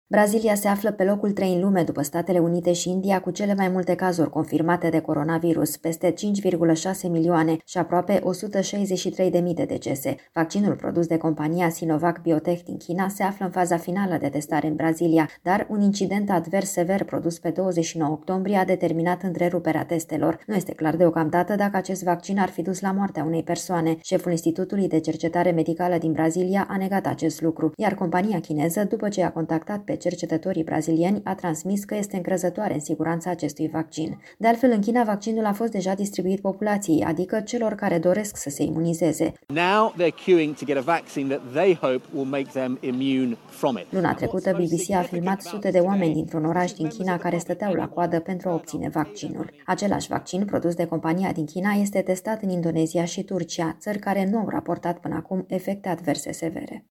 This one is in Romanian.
Brazilia se află pe locul 3 în lume după Statele Unite și India cu cele mai multe cazuri confirmate de coronavirus, peste 5,6 milioane și aproape 163.000 de decese. Vaccinul produs de compania Sinovac Biotech din China se află în faza finală de testare în Brazilia, dar un incident advers sever produs pe 29 octombrie a determinat întreruperea testelor. Nu este clar deocamdată dacă acest vaccin ar fi dus la moartea unei persoane. Șeful Institutului de Cercetare Medicală din Brazilia a negat acest lucru, iar compania chineză, după ce a contactat pe cercetătorii brazilieni, a transmis că este încrezătoare în siguranța acestui vaccin. De altfel, în China, vaccinul a fost deja distribuit populației, adică celor care doresc să se imunizeze. Luna trecută, BBC a filmat sute de oameni dintr-un oraș din China care stăteau la coadă pentru a obține vaccinul. Același vaccin, produs de compania din China, este testat în Indonezia și Turcia, țări care nu au raportat până acum efecte adverse severe.